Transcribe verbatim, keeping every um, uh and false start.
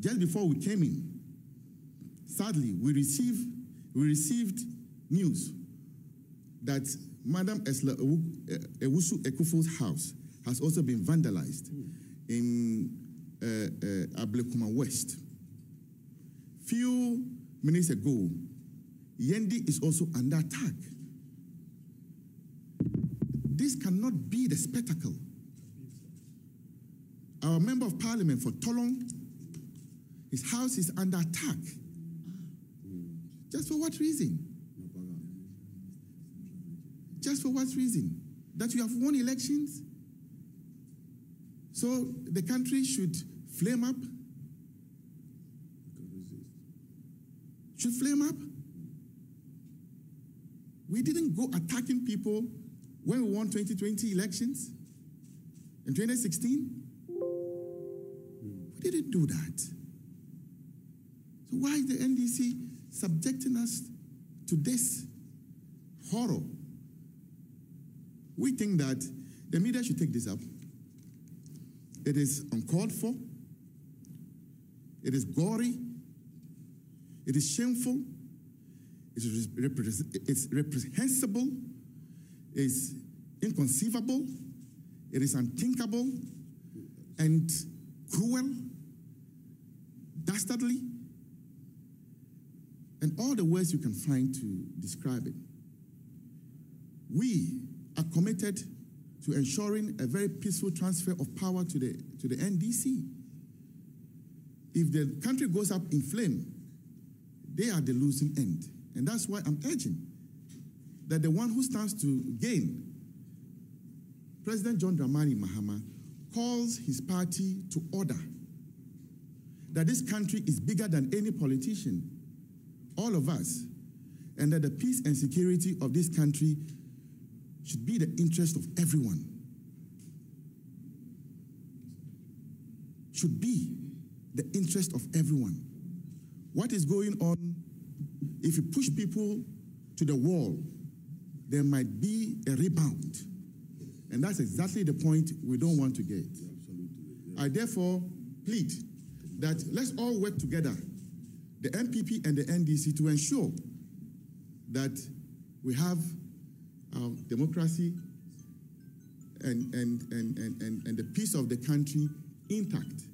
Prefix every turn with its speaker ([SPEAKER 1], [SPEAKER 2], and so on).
[SPEAKER 1] just before we came in, sadly, we received, we received news that Madam Esla Ewusu Ekufu's house has also been vandalized mm. in uh, uh, Ablekuma West. Few minutes ago, Yendi is also under attack. This cannot be the spectacle. Our member of parliament for Tolong, his house is under attack. Just for what reason? Just for what reason? That you have won elections? So the country should flame up? Should flame up? We didn't go attacking people when we won twenty twenty elections. In twenty sixteen? We didn't do that. So why is the N D C subjecting us to this horror? We think that the media should take this up. It is uncalled for. It is gory. It is shameful. It is repre- it's reprehensible. It's inconceivable. It is unthinkable and cruel, dastardly, and all the words you can find to describe it. We are committed to ensuring a very peaceful transfer of power to the, to the N D C. If the country goes up in flame, they are the losing end. And that's why I'm urging that the one who stands to gain, President John Dramani Mahama, calls his party to order. That this country is bigger than any politician, all of us, and that the peace and security of this country should be the interest of everyone. Should be the interest of everyone. What is going on, if you push people to the wall, there might be a rebound. And that's exactly the point we don't want to get. Absolutely. I therefore plead that let's all work together, the M P P and the N D C, to ensure that we have our democracy and, and, and, and, and, and the peace of the country intact.